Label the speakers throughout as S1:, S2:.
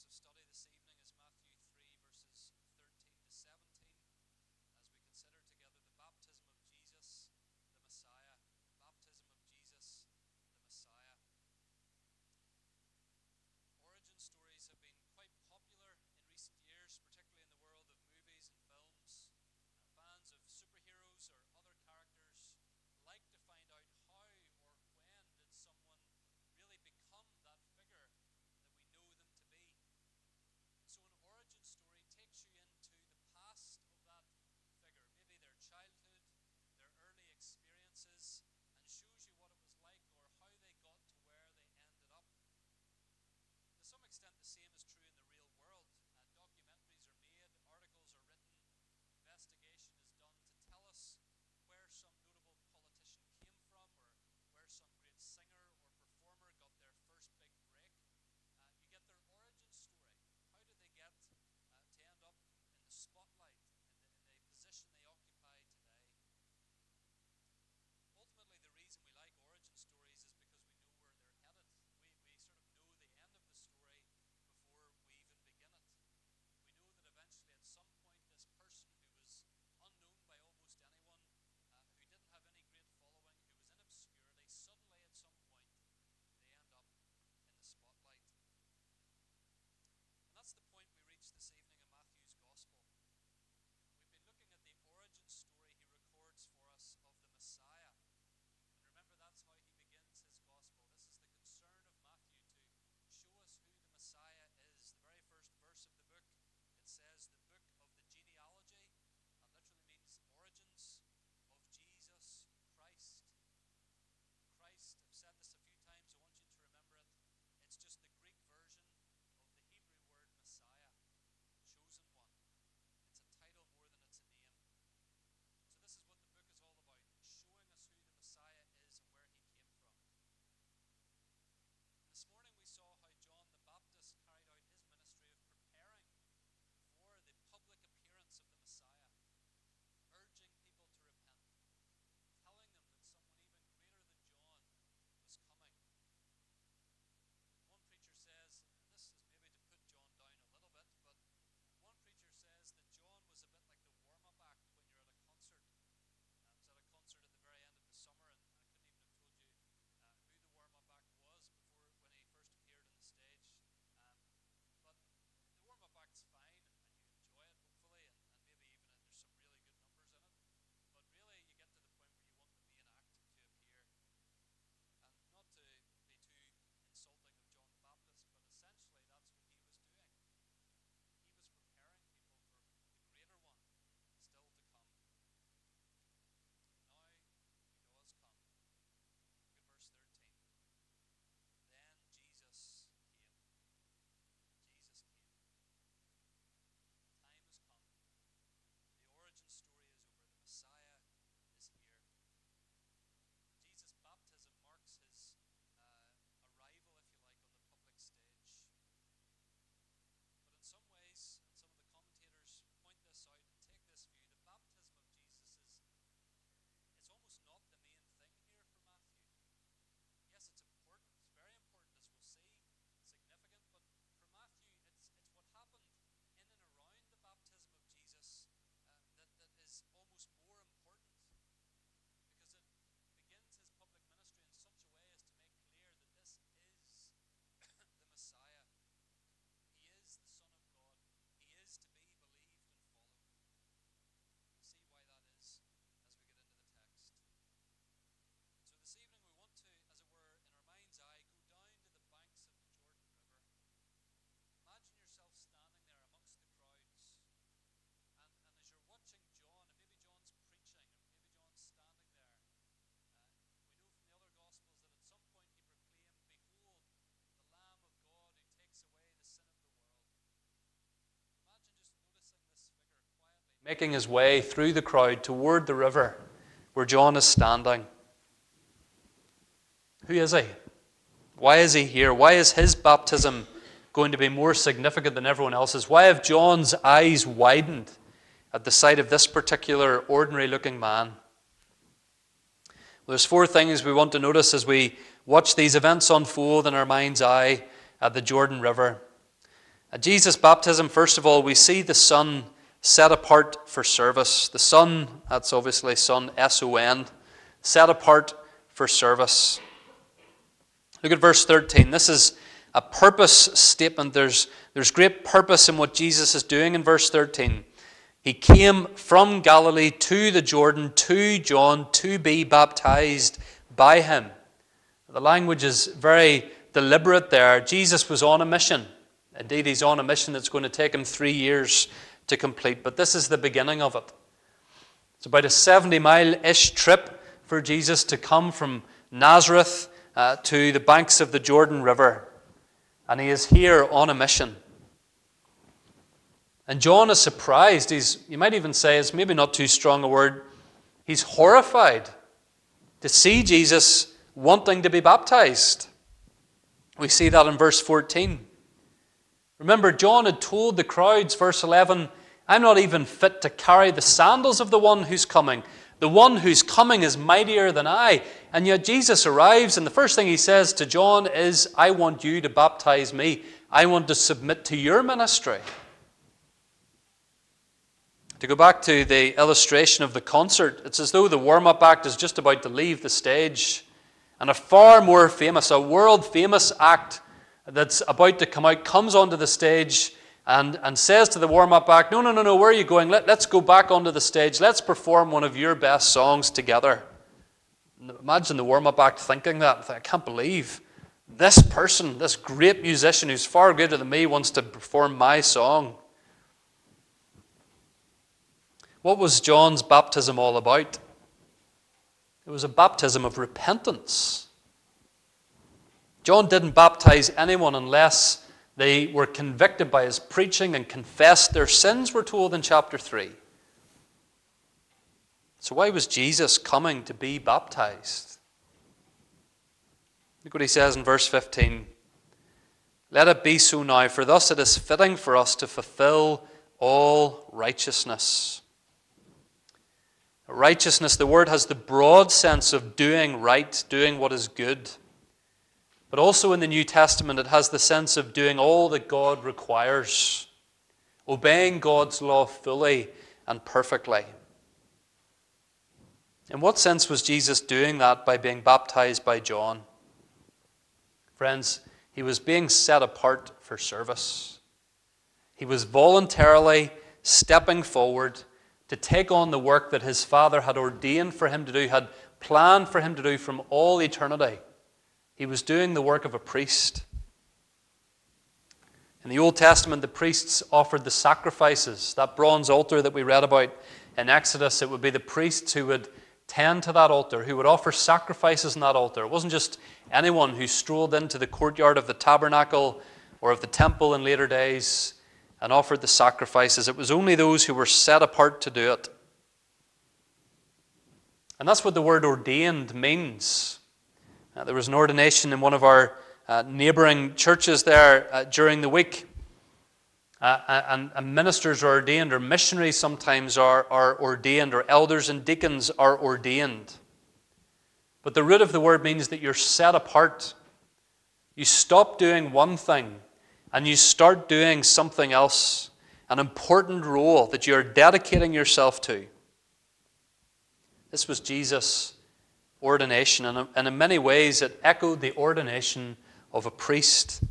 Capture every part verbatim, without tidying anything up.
S1: of study this evening is Matthew three, verses thirteen to seventeen, as we consider together the baptism of Jesus, the Messiah. The baptism of Jesus, the Messiah. Origin stories have been quite popular in recent years, particularly in the world of movies and films. Uh, fans of superheroes or other characters like to find out how or when did someone really become that figure that we know them to be. And so an origin story takes you into the past of that figure, maybe their childhood, their early experiences, and shows you what it was like or how they got to where they ended up. To some extent, the same is true in the real world. Uh, documentaries are made, articles are written, investigation is done to tell us where some notable politician came from or where some great singer or performer got their first big break. Uh, you get their origin story. How did they get uh, to end up in the spotlight, in the, in the position they occupy today? Ultimately, the reason we like origin stories is because we know where they're headed. We, we sort of know the end of the story before we even begin it. We know that eventually at some point this person who was unknown by almost anyone, uh, who didn't have any great following, who was in obscurity, suddenly at some point they end up in the spotlight. And that's the point we reach this evening in Matthew's Gospel. We've been looking at the origin story he records for us of the Messiah. And remember, that's how he begins his Gospel. This is the concern of Matthew, to show us who the Messiah is. The very first verse of the book, it says, the book of the genealogy. That literally means origins of Jesus Christ. Christ, I've said this a few times, I want you to remember it. It's just the Greek version of the Hebrew word Messiah, chosen one. It's a title more than it's a name. So this is what the book is all about, showing us who the Messiah is and where he came from. And this morning we saw how John the Baptist carried out his ministry of preparing for the public appearance of the Messiah, urging people to repent, telling them that someone even greater than John was coming. One preacher says, and this is maybe to put John down a little bit, but one preacher says that John was a bit like the warm-up act when you're at a concert. I was at a concert at the very end of the summer, and I couldn't even have told you uh, who the warm-up act was before when he first appeared on the stage. Um, but the warm-up act's fine, and, and you enjoy it, hopefully, and, and maybe even uh, there's some really good numbers in it. But really, you get to the point where you want the main act to appear. And not to be too insulting of John the Baptist, but essentially that's what he was doing. He was preparing people for the greater one still to come. Now he does come. Look at verse thirteen. Then Jesus came. Jesus came. Time has come. The origin story is over. The Messiah is here. Jesus' baptism marks his uh, arrival, if you like, on the public stage. But in some ways, and some of the commentators point this out and take this view, the baptism of Jesus is it's almost not the main thing here for Matthew. Yes, it's important, it's very important, as we'll see, significant, but for Matthew, it's it's what happened in and around the baptism of Jesus uh, that, that is almost more important, because it begins his public ministry in such a way as to make clear that this is the Messiah. He is the Son of God. He is to be believed and followed. We'll see why that is as we get into the text. So this evening we want to, as it were, in our mind's eye, go down to the banks of the Jordan River. Imagine yourself standing there amongst the crowds, and, and as you're watching John, and maybe John's preaching, or maybe John's standing there, uh, we know from the other Gospels that at some point he proclaimed, "Behold, the Lamb of God who takes away the sin of the world." Imagine just noticing this figure quietly making his way through the crowd toward the river where John is standing. Who is he? Why is he here? Why is his baptism going to be more significant than everyone else's? Why have John's eyes widened at the sight of this particular ordinary-looking man? Well, there's four things we want to notice as we watch these events unfold in our mind's eye at the Jordan River. At Jesus' baptism, first of all, we see the Son set apart for service. The Son, that's obviously Son, S O N, set apart for service. Look at verse thirteen. This is a purpose statement. There's, there's great purpose in what Jesus is doing in verse thirteen. He came from Galilee to the Jordan, to John, to be baptized by him. The language is very deliberate there. Jesus was on a mission. Indeed, he's on a mission that's going to take him three years to complete. But this is the beginning of it. It's about a seventy-mile-ish trip for Jesus to come from Nazareth uh, to the banks of the Jordan River. And he is here on a mission. And John is surprised. He's, you might even say, it's maybe not too strong a word, he's horrified to see Jesus wanting to be baptized. We see that in verse fourteen. Remember, John had told the crowds, verse eleven, I'm not even fit to carry the sandals of the one who's coming. The one who's coming is mightier than I. And yet Jesus arrives, and the first thing he says to John is, I want you to baptize me. I want to submit to your ministry. To go back to the illustration of the concert, it's as though the warm-up act is just about to leave the stage. And a far more famous, a world-famous act that's about to come out comes onto the stage and, and says to the warm-up act, no, no, no, no, where are you going? Let, let's go back onto the stage. Let's perform one of your best songs together. Imagine the warm-up act thinking that. I can't believe this person, this great musician who's far greater than me, wants to perform my song. What was John's baptism all about? It was a baptism of repentance. John didn't baptize anyone unless they were convicted by his preaching and confessed their sins, we're told in chapter three. So why was Jesus coming to be baptized? Look what he says in verse fifteen. Let it be so now, for thus it is fitting for us to fulfill all righteousness. Righteousness, the word has the broad sense of doing right, doing what is good. But also in the New Testament, it has the sense of doing all that God requires, obeying God's law fully and perfectly. In what sense was Jesus doing that by being baptized by John? Friends, he was being set apart for service. He was voluntarily stepping forward to take on the work that his Father had ordained for him to do, had planned for him to do from all eternity. He was doing the work of a priest. In the Old Testament, the priests offered the sacrifices. That bronze altar that we read about in Exodus, it would be the priests who would tend to that altar, who would offer sacrifices on that altar. It wasn't just anyone who strolled into the courtyard of the tabernacle or of the temple in later days and offered the sacrifices. It was only those who were set apart to do it. And that's what the word ordained means. Uh, there was an ordination in one of our uh, neighbouring churches there uh, during the week. Uh, and, and ministers are ordained, or missionaries sometimes are, are ordained, or elders and deacons are ordained. But the root of the word means that you're set apart. You stop doing one thing and you start doing something else, an important role that you're dedicating yourself to. This was Jesus' ordination, and and in many ways it echoed the ordination of a priest.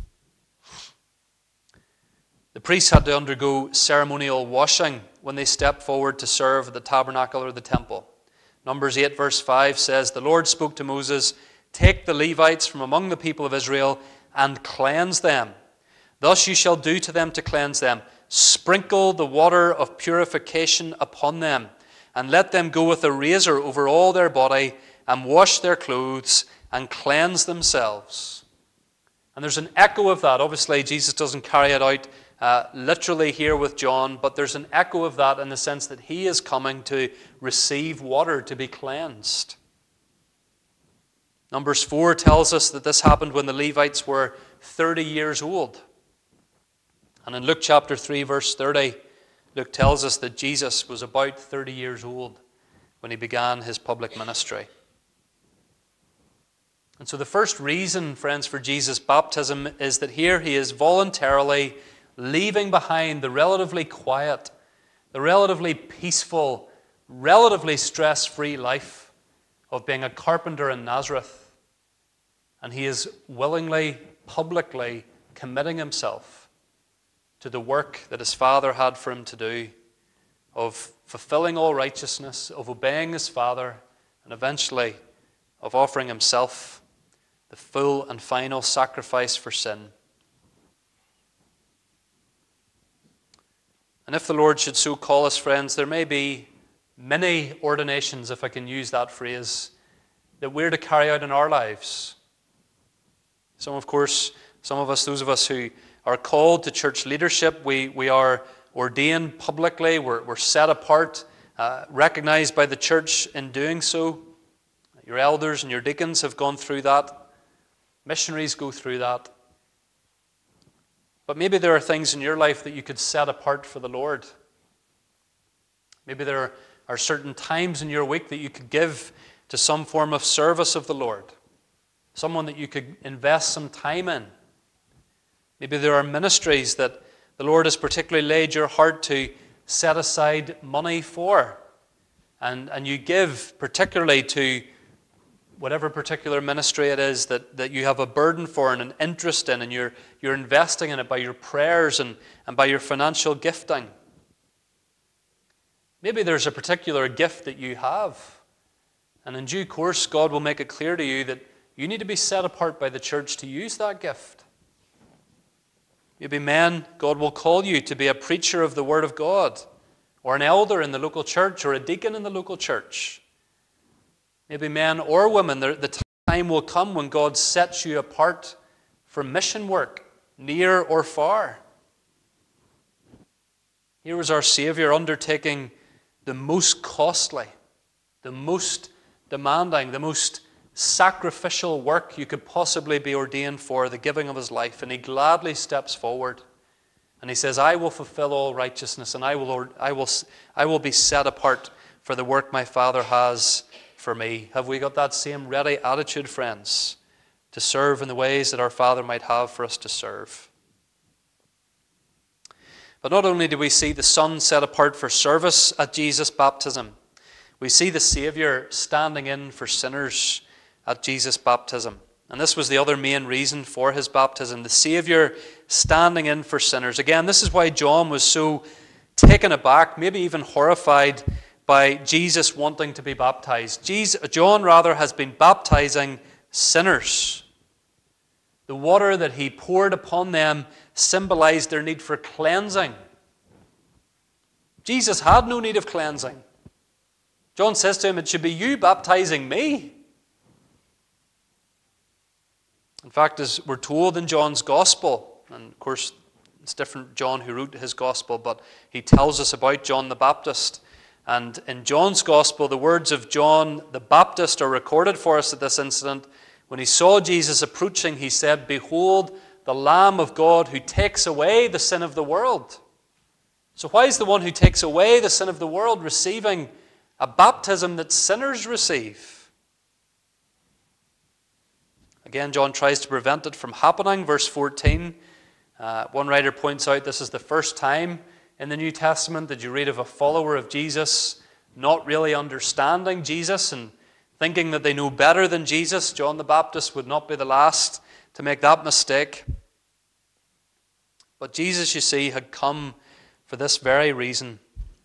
S1: The priests had to undergo ceremonial washing when they stepped forward to serve at the tabernacle or the temple. Numbers eight verse five says, the Lord spoke to Moses, take the Levites from among the people of Israel and cleanse them. Thus you shall do to them to cleanse them. Sprinkle the water of purification upon them, and let them go with a razor over all their body, and wash their clothes, and cleanse themselves. And there's an echo of that. Obviously, Jesus doesn't carry it out uh, literally here with John, but there's an echo of that in the sense that he is coming to receive water to be cleansed. Numbers four tells us that this happened when the Levites were thirty years old. And in Luke chapter three, verse thirty, Luke tells us that Jesus was about thirty years old when he began his public ministry. And so the first reason, friends, for Jesus' baptism is that here he is voluntarily
S2: leaving behind the relatively quiet, the relatively peaceful, relatively stress-free life of being a carpenter in Nazareth. And he is willingly, publicly committing himself to the work that his Father had for him to do, of fulfilling all righteousness, of obeying his Father, and eventually of offering himself the full and final sacrifice for sin. And if the Lord should so call us, friends, there may be many ordinations, if I can use that phrase, that we're to carry out in our lives. Some, of course, some of us, those of us who are called to church leadership, we, we are ordained publicly, we're, we're set apart, uh, recognized by the church in doing so. Your elders and your deacons have gone through that. Missionaries go through that. But maybe there are things in your life that you could set apart for the Lord. Maybe there are certain times in your week that you could give to some form of service of the Lord. Someone that you could invest some time in. Maybe there are ministries that the Lord has particularly laid your heart to set aside money for. And, and you give particularly to whatever particular ministry it is that, that you have a burden for and an interest in, and you're, you're investing in it by your prayers and, and by your financial gifting. Maybe there's a particular gift that you have, and in due course God will make it clear to you that you need to be set apart by the church to use that gift. Maybe men, God will call you to be a preacher of the Word of God, or an elder in the local church, or a deacon in the local church. Maybe men or women, the time will come when God sets you apart for mission work, near or far. Here was our Savior undertaking the most costly, the most demanding, the most sacrificial work you could possibly be ordained for, the giving of his life. And he gladly steps forward. And he says, I will fulfill all righteousness, and I will, I will, I will be set apart for the work my Father has for me. Have we got that same ready attitude, friends, to serve in the ways that our Father might have for us to serve? But not only do we see the Son set apart for service at Jesus' baptism, we see the Savior standing in for sinners at Jesus' baptism. And this was the other main reason for his baptism, the Savior standing in for sinners. Again, this is why John was so taken aback, maybe even horrified, by Jesus wanting to be baptized. Jesus, John, rather, has been baptizing sinners. The water that he poured upon them symbolized their need for cleansing. Jesus had no need of cleansing. John says to him, it should be you baptizing me. In fact, as we're told in John's Gospel, and of course it's different John who wrote his Gospel, but he tells us about John the Baptist. And in John's Gospel, the words of John the Baptist are recorded for us at this incident. When he saw Jesus approaching, he said, behold, the Lamb of God who takes away the sin of the world. So why is the one who takes away the sin of the world receiving a baptism that sinners receive? Again, John tries to prevent it from happening. Verse fourteen, uh, one writer points out this is the first time in the New Testament that you read of a follower of Jesus not really understanding Jesus and thinking that they know better than Jesus. John the Baptist would not be the last to make that mistake. But Jesus, you see, had come for this very reason,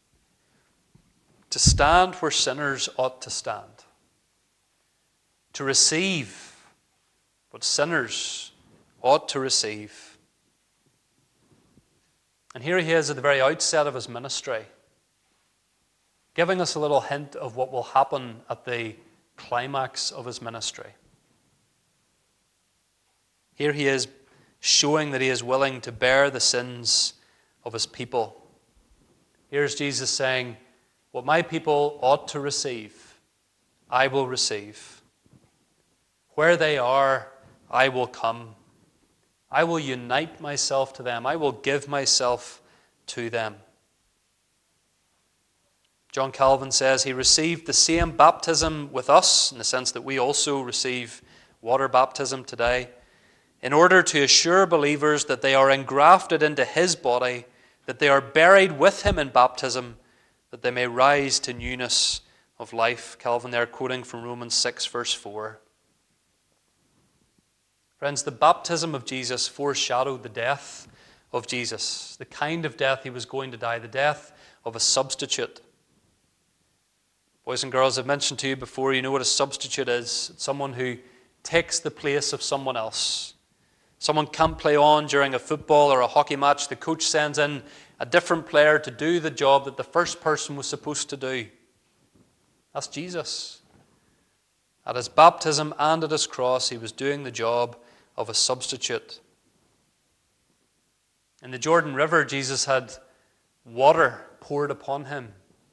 S2: to stand where sinners ought to stand, to receive what sinners ought to receive. And here he is at the very outset of his ministry, giving us a little hint of what will happen at the climax of his ministry. Here he is showing that he is willing to bear the sins of his people. Here's Jesus saying, what my people ought to receive, I will receive. Where they are, I will come. I will unite myself to them. I will give myself to them. John Calvin says he received the same baptism with us, in the sense that we also receive water baptism today. in order to assure believers that they are engrafted into his body, that they are buried with him in baptism, that they may rise to newness of life. Calvin there quoting from Romans six verse four. Friends, the baptism of Jesus foreshadowed the death of Jesus, the kind of death he was going to die, the death of a substitute. Boys and girls, I've mentioned to you before, you know what a substitute is. It's someone who takes the place of someone else. Someone can't play on during a football or a hockey match. The coach sends in a different player to do the job that the first person was supposed to do. That's Jesus. At his baptism and at his cross, he was doing the job of a substitute. In the Jordan River, Jesus had water poured upon him.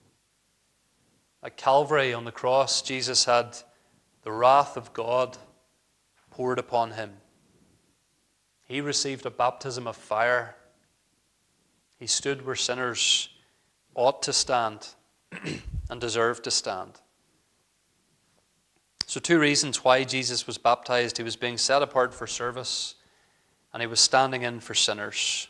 S2: At Calvary on the cross, Jesus had the wrath of God poured upon him. He received a baptism of fire. He stood where sinners ought to stand and deserve to stand. So two reasons why Jesus was baptized. He was being set apart for service, and he was standing in for sinners.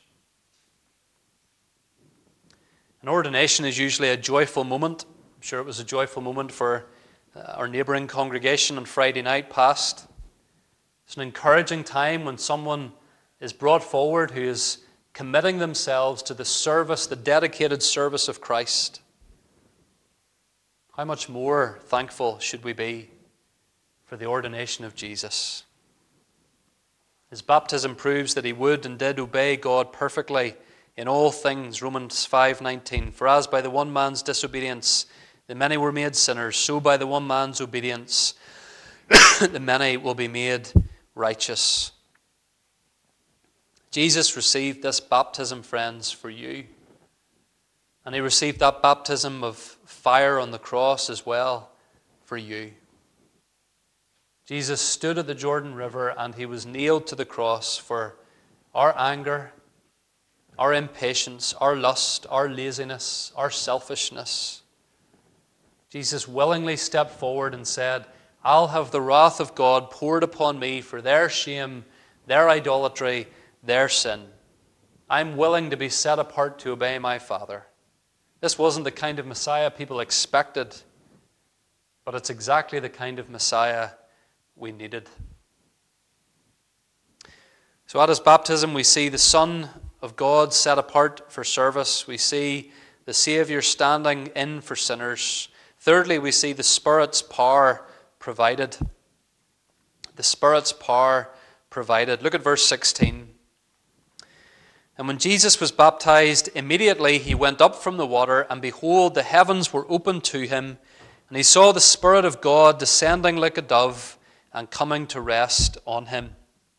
S2: An ordination is usually a joyful moment. I'm sure it was a joyful moment for our neighbouring congregation on Friday night past. It's an encouraging time when someone is brought forward who is committing themselves to the service, the dedicated service of Christ. How much more thankful should we be for the ordination of Jesus? His baptism proves that he would and did obey God perfectly in all things, Romans five nineteen. For as by the one man's disobedience the many were made sinners, so by the one man's obedience the many will be made righteous. Jesus received this baptism, friends, for you. And he received that baptism of fire on the cross as well for you. Jesus stood at the Jordan River and he was nailed to the cross for our anger, our impatience, our lust, our laziness, our selfishness. Jesus willingly stepped forward and said, I'll have the wrath of God poured upon me for their shame, their idolatry, their sin. I'm willing to be set apart to obey my Father. This wasn't the kind of Messiah people expected, but it's exactly the kind of Messiah we needed. So at his baptism, we see the Son of God set apart for service. We see the Savior standing in for sinners. Thirdly, we see the Spirit's power provided. The Spirit's power provided. Look at verse sixteen. And when Jesus was baptized, immediately he went up from the water, and behold, the heavens were opened to him, and he saw the Spirit of God descending like a dove and coming to rest on him.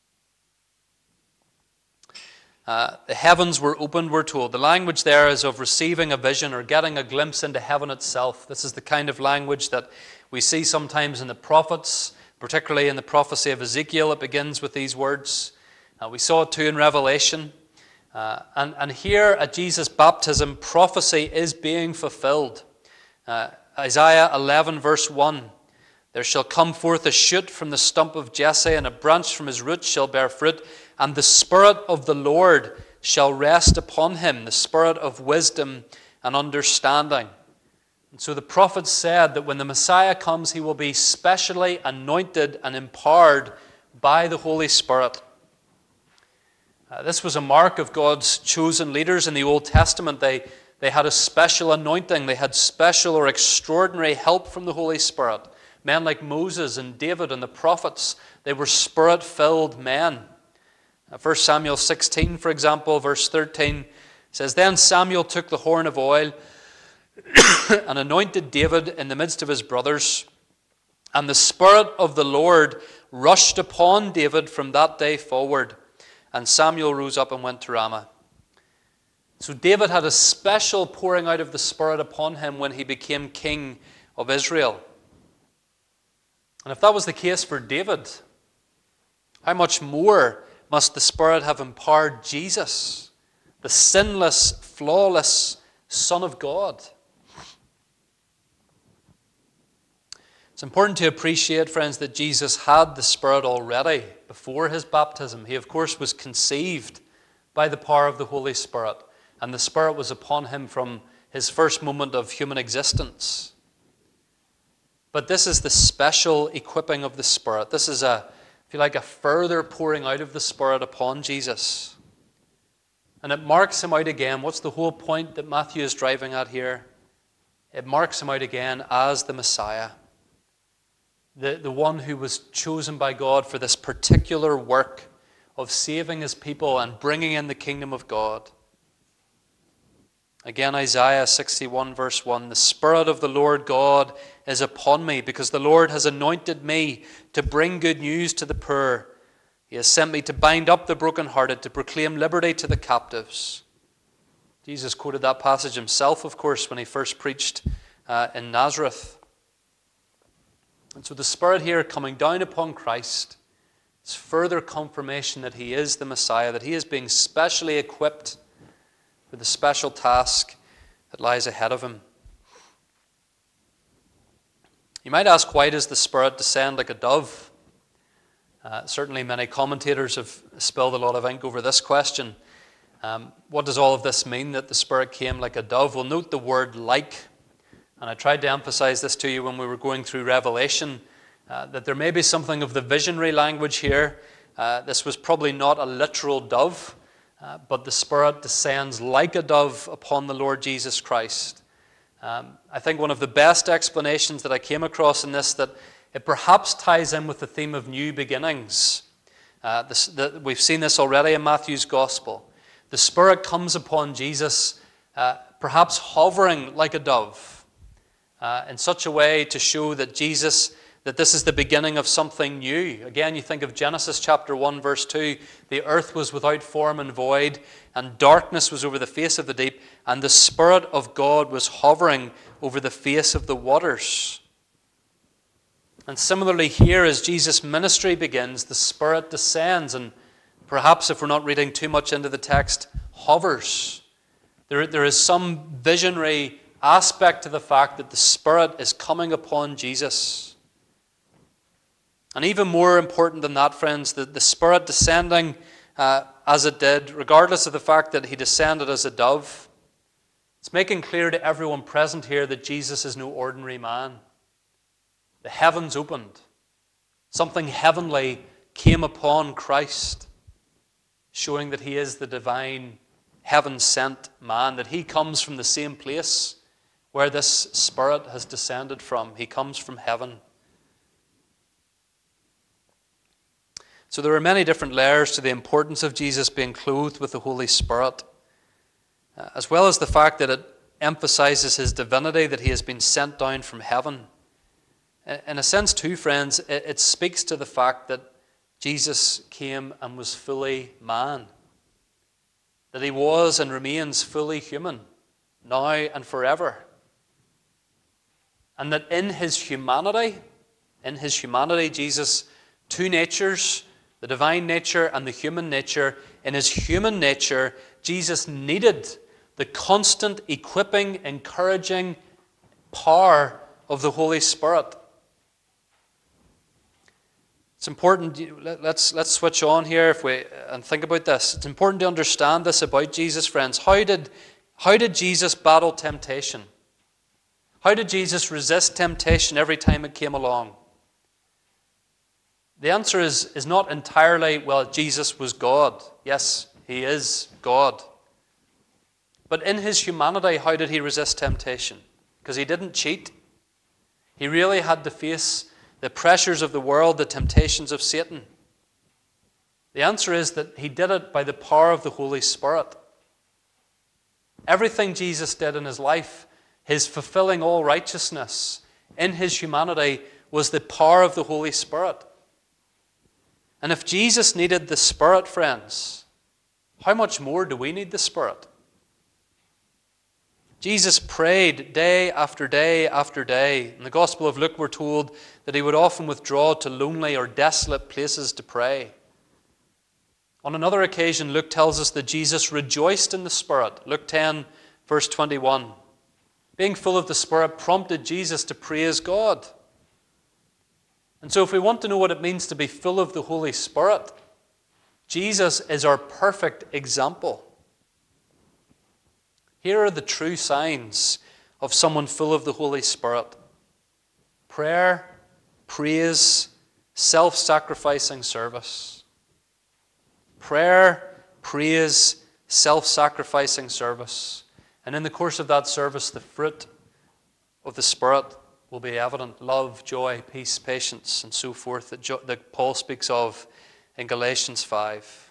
S2: Uh, the heavens were opened, we're told. The language there is of receiving a vision or getting a glimpse into heaven itself. This is the kind of language that we see sometimes in the prophets, particularly in the prophecy of Ezekiel. It begins with these words. Uh, we saw it too in Revelation. Uh, and, and here at Jesus' baptism, prophecy is being fulfilled. Uh, Isaiah eleven verse one. There shall come forth a shoot from the stump of Jesse, and a branch from his roots shall bear fruit. And the Spirit of the Lord shall rest upon him, the Spirit of wisdom and understanding. And so the prophet said that when the Messiah comes, he will be specially anointed and empowered by the Holy Spirit. Uh, this was a mark of God's chosen leaders in the Old Testament. They, they had a special anointing. They had special or extraordinary help from the Holy Spirit. Men like Moses and David and the prophets, they were Spirit-filled men. First Samuel sixteen, for example, verse thirteen says, Then Samuel took the horn of oil and anointed David in the midst of his brothers. And the Spirit of the Lord rushed upon David from that day forward. And Samuel rose up and went to Ramah. So David had a special pouring out of the Spirit upon him when he became king of Israel. And if that was the case for David, how much more must the Spirit have empowered Jesus, the sinless, flawless Son of God? It's important to appreciate, friends, that Jesus had the Spirit already before his baptism. He, of course, was conceived by the power of the Holy Spirit, and the Spirit was upon him from his first moment of human existence. But this is the special equipping of the Spirit. This is a, if you like, a further pouring out of the Spirit upon Jesus. And it marks him out again. What's the whole point that Matthew is driving at here? It marks him out again as the Messiah. The, the one who was chosen by God for this particular work of saving his people and bringing in the kingdom of God. Again, Isaiah sixty-one verse one, the Spirit of the Lord God is upon me, because the Lord has anointed me to bring good news to the poor. He has sent me to bind up the brokenhearted, to proclaim liberty to the captives. Jesus quoted that passage himself, of course, when he first preached uh, in Nazareth. And so the Spirit here coming down upon Christ is further confirmation that he is the Messiah, that he is being specially equipped for the special task that lies ahead of him. You might ask, why does the Spirit descend like a dove? Uh, certainly many commentators have spilled a lot of ink over this question. Um, what does all of this mean, that the Spirit came like a dove? Well, note the word like. And I tried to emphasize this to you when we were going through Revelation, uh, that there may be something of the visionary language here. Uh, this was probably not a literal dove, uh, but the Spirit descends like a dove upon the Lord Jesus Christ. Um, I think one of the best explanations that I came across in this, that it perhaps ties in with the theme of new beginnings. Uh, this, the, we've seen this already in Matthew's Gospel. The Spirit comes upon Jesus, uh, perhaps hovering like a dove, Uh, in such a way to show that Jesus, that this is the beginning of something new. Again, you think of Genesis chapter one, verse two. The earth was without form and void, and darkness was over the face of the deep, and the Spirit of God was hovering over the face of the waters. And similarly here, as Jesus' ministry begins, the Spirit descends, and perhaps, if we're not reading too much into the text, hovers. There, there is some visionary aspect to the fact that the Spirit is coming upon Jesus. And even more important than that, friends, the, the Spirit descending uh, as it did, regardless of the fact that he descended as a dove, it's making clear to everyone present here that Jesus is no ordinary man. The heavens opened. Something heavenly came upon Christ, showing that he is the divine, heaven-sent man, that he comes from the same place where this Spirit has descended from. He comes from heaven. So there are many different layers to the importance of Jesus being clothed with the Holy Spirit, uh, as well as the fact that it emphasizes his divinity, that he has been sent down from heaven. In a sense too, friends, it, it speaks to the fact that Jesus came and was fully man, that he was and remains fully human, now and forever. And that in his humanity, in his humanity, Jesus, two natures, the divine nature and the human nature, in his human nature, Jesus needed the constant equipping, encouraging power of the Holy Spirit. It's important, let's, let's switch on here if we, and think about this. It's important to understand this about Jesus, friends. How did, how did Jesus battle temptation? How did Jesus resist temptation every time it came along? The answer is, is not entirely, well, Jesus was God. Yes, he is God. But in his humanity, how did he resist temptation? Because he didn't cheat. He really had to face the pressures of the world, the temptations of Satan. The answer is that he did it by the power of the Holy Spirit. Everything Jesus did in his life, his fulfilling all righteousness in his humanity, was the power of the Holy Spirit. And if Jesus needed the Spirit, friends, how much more do we need the Spirit? Jesus prayed day after day after day. In the Gospel of Luke, we're told that he would often withdraw to lonely or desolate places to pray. On another occasion, Luke tells us that Jesus rejoiced in the Spirit. Luke ten, verse twenty-one. Being full of the Spirit prompted Jesus to praise God. And so if we want to know what it means to be full of the Holy Spirit, Jesus is our perfect example. Here are the true signs of someone full of the Holy Spirit: prayer, praise, self-sacrificing service. Prayer, praise, self-sacrificing service. And in the course of that service, the fruit of the Spirit will be evident: love, joy, peace, patience, and so forth, that, jo- that Paul speaks of in Galatians five.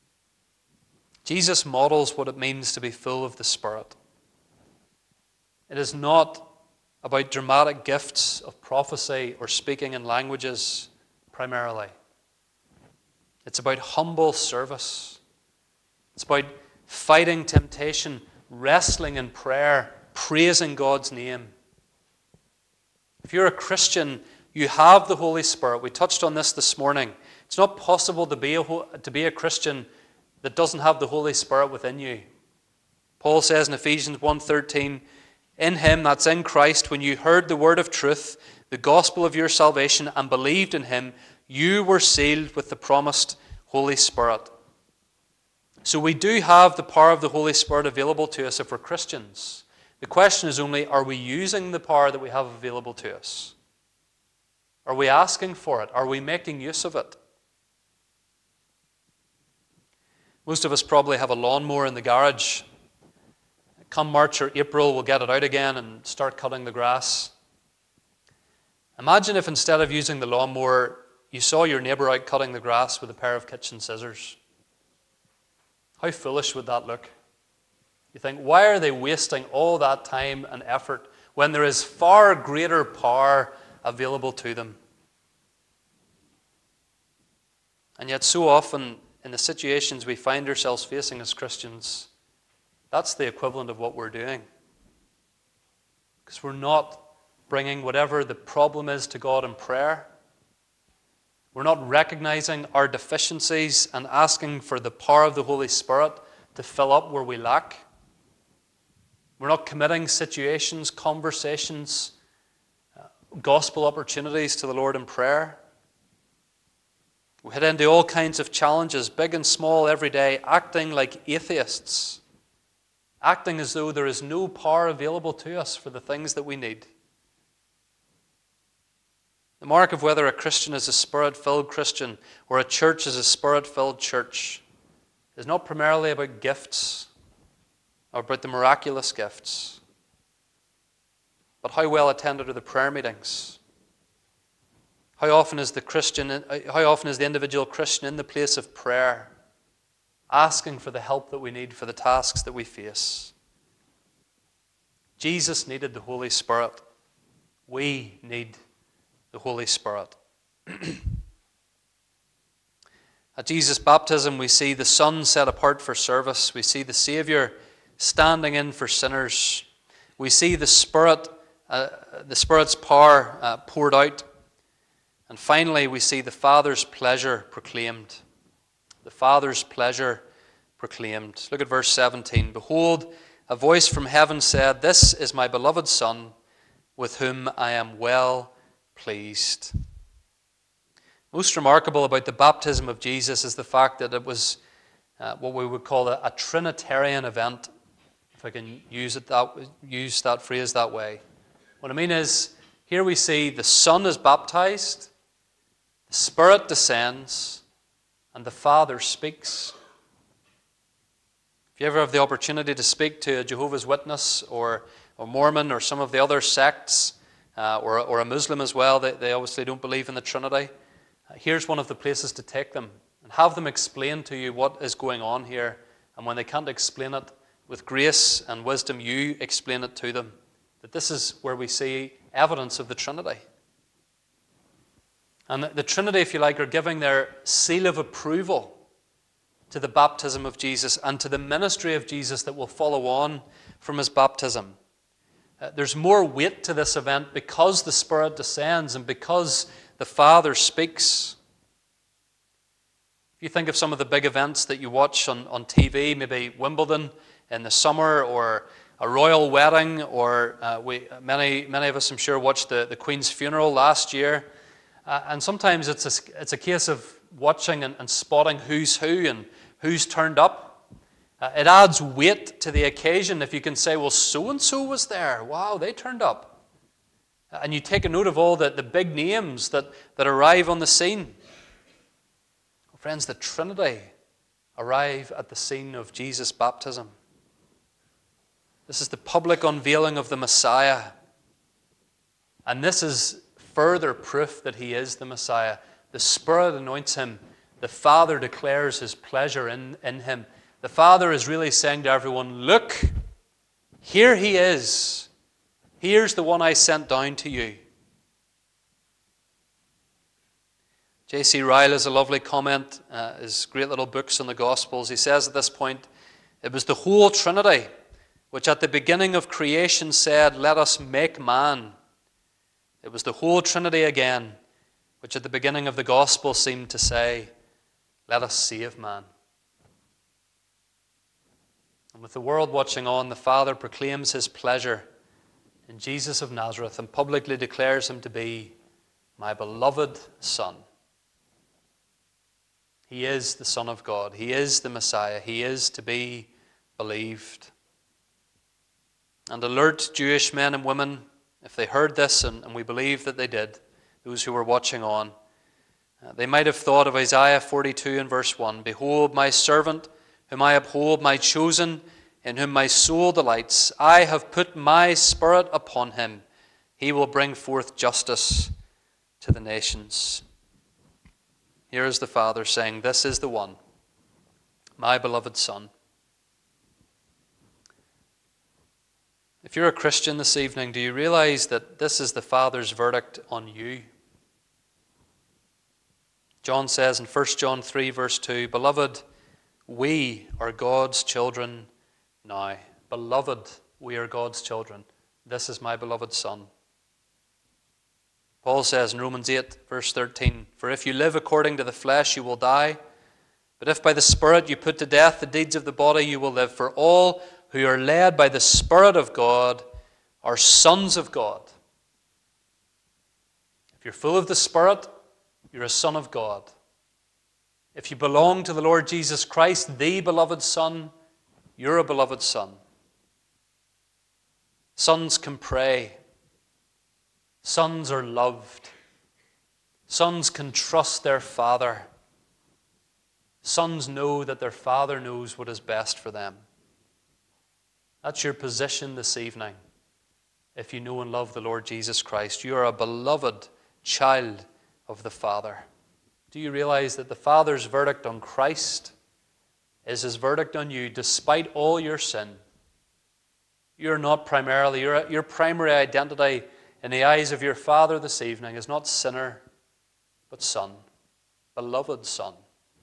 S2: Jesus models what it means to be full of the Spirit. It is not about dramatic gifts of prophecy or speaking in languages primarily. It's about humble service. It's about fighting temptation, wrestling in prayer, praising God's name. If you're a Christian, you have the Holy Spirit. We touched on this this morning. It's not possible to be a, to be a Christian that doesn't have the Holy Spirit within you. Paul says in Ephesians one thirteen, in him, that's in Christ, when you heard the word of truth, the gospel of your salvation, and believed in him, you were sealed with the promised Holy Spirit. So we do have the power of the Holy Spirit available to us if we're Christians. The question is only, are we using the power that we have available to us? Are we asking for it? Are we making use of it? Most of us probably have a lawnmower in the garage. Come March or April, we'll get it out again and start cutting the grass. Imagine if instead of using the lawnmower, you saw your neighbour out cutting the grass with a pair of kitchen scissors. How foolish would that look? You think, why are they wasting all that time and effort when there is far greater power available to them? And yet so often in the situations we find ourselves facing as Christians, that's the equivalent of what we're doing. Because we're not bringing whatever the problem is to God in prayer. We're not recognizing our deficiencies and asking for the power of the Holy Spirit to fill up where we lack. We're not committing situations, conversations, uh, gospel opportunities to the Lord in prayer. We head into all kinds of challenges, big and small, every day, acting like atheists, acting as though there is no power available to us for the things that we need. The mark of whether a Christian is a Spirit-filled Christian or a church is a Spirit-filled church is not primarily about gifts or about the miraculous gifts, but how well attended are the prayer meetings? How often is the Christian, how often is the individual Christian in the place of prayer, asking for the help that we need for the tasks that we face? Jesus needed the Holy Spirit. We need the Holy Spirit. At Jesus' baptism, we see the Son set apart for service. We see the Savior standing in for sinners. We see the Spirit, uh, the Spirit's power uh, poured out. And finally, we see the Father's pleasure proclaimed. The Father's pleasure proclaimed. Look at verse seventeen. Behold, a voice from heaven said, "This is my beloved Son, with whom I am well pleased." Most remarkable about the baptism of Jesus is the fact that it was uh, what we would call a, a Trinitarian event, if I can use it that use that phrase that way. What I mean is, here we see the Son is baptized, the Spirit descends, and the Father speaks. If you ever have the opportunity to speak to a Jehovah's Witness or, or Mormon or some of the other sects, uh, or, or a Muslim as well, they, they obviously don't believe in the Trinity, uh, here's one of the places to take them and have them explain to you what is going on here. And when they can't explain it, with grace and wisdom, you explain it to them. That this is where we see evidence of the Trinity. And the, the Trinity, if you like, are giving their seal of approval to the baptism of Jesus and to the ministry of Jesus that will follow on from his baptism. Uh, there's more weight to this event because the Spirit descends and because the Father speaks. If you think of some of the big events that you watch on, on T V, maybe Wimbledon in the summer, or a royal wedding, or uh, we, many, many of us, I'm sure, watched the, the Queen's funeral last year. Uh, and sometimes it's a, it's a case of watching and, and spotting who's who and who's turned up. Uh, it adds weight to the occasion if you can say, well, so-and-so was there. Wow, they turned up. Uh, and you take a note of all the, the big names that, that arrive on the scene. Friends, the Trinity arrive at the scene of Jesus' baptism. This is the public unveiling of the Messiah. And this is further proof that he is the Messiah. The Spirit anoints him. The Father declares his pleasure in, in him. The Father is really saying to everyone, look, here he is. Here's the one I sent down to you. J C Ryle has a lovely comment, uh, his great little books on the Gospels. He says at this point, it was the whole Trinity which at the beginning of creation said, let us make man. It was the whole Trinity again, which at the beginning of the Gospel seemed to say, let us save man. And with the world watching on, the Father proclaims his pleasure in Jesus of Nazareth and publicly declares him to be my beloved Son. He is the Son of God. He is the Messiah. He is to be believed. And alert Jewish men and women, if they heard this, and, and we believe that they did, those who were watching on, uh, they might have thought of Isaiah forty-two and verse one, behold my servant, whom I uphold, my chosen, in whom my soul delights. I have put my Spirit upon him. He will bring forth justice to the nations. Here is the Father saying, this is the one, my beloved Son. If you're a Christian this evening, do you realize that this is the Father's verdict on you? John says in First John three verse two, beloved, we are God's children now. Beloved, we are God's children. This is my beloved Son. Paul says in Romans eight, verse thirteen, for if you live according to the flesh, you will die. But if by the Spirit you put to death the deeds of the body, you will live. For all who are led by the Spirit of God are sons of God. If you're full of the Spirit, you're a son of God. If you belong to the Lord Jesus Christ, the beloved Son, you're a beloved son. Sons can pray. Sons are loved. Sons can trust their father. Sons know that their father knows what is best for them. That's your position this evening. If you know and love the Lord Jesus Christ, you are a beloved child of the Father. Do you realize that the Father's verdict on Christ is his verdict on you despite all your sin? You're not primarily, your, your primary identity in the eyes of your Father this evening is not sinner, but son, beloved son.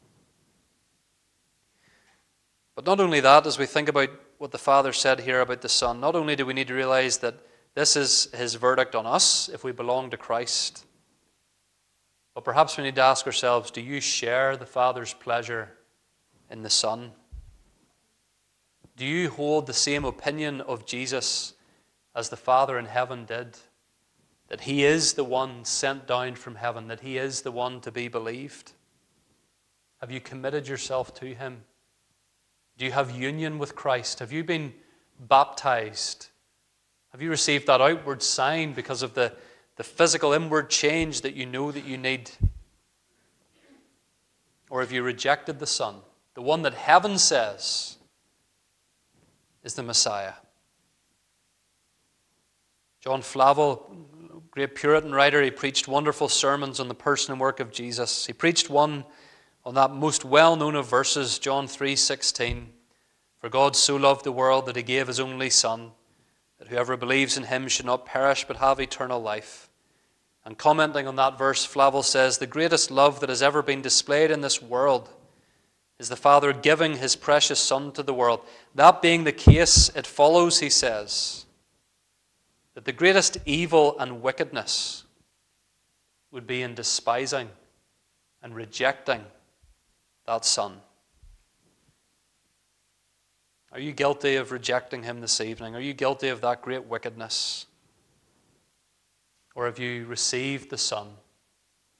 S2: But not only that, as we think about what the Father said here about the Son, not only do we need to realize that this is his verdict on us if we belong to Christ, but perhaps we need to ask ourselves, do you share the Father's pleasure in the Son? Do you hold the same opinion of Jesus as the Father in heaven did? That he is the one sent down from heaven, that he is the one to be believed? Have you committed yourself to him? Do you have union with Christ? Have you been baptized? Have you received that outward sign because of the, the physical inward change that you know that you need? Or have you rejected the Son, the one that heaven says is the Messiah? John Flavel, great Puritan writer, he preached wonderful sermons on the person and work of Jesus. He preached one on that most well-known of verses, John three sixteen. For God so loved the world that he gave his only Son, that whoever believes in him should not perish but have eternal life. And commenting on that verse, Flavel says, the greatest love that has ever been displayed in this world is the Father giving his precious Son to the world. That being the case, it follows, he says, that the greatest evil and wickedness would be in despising and rejecting that Son. Are you guilty of rejecting him this evening? Are you guilty of that great wickedness? Or have you received the Son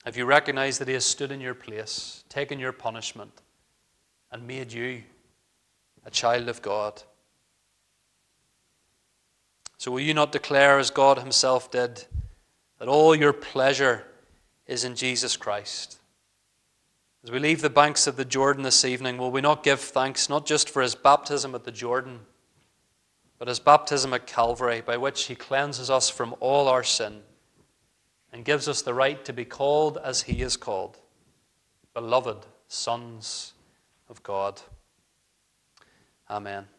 S2: If you recognize that he has stood in your place, taken your punishment, and made you a child of God. So will you not declare, as God himself did, that all your pleasure is in Jesus Christ? As we leave the banks of the Jordan this evening, will we not give thanks not just for his baptism at the Jordan, but his baptism at Calvary, by which he cleanses us from all our sin and gives us the right to be called as he is called, beloved sons of God. Amen.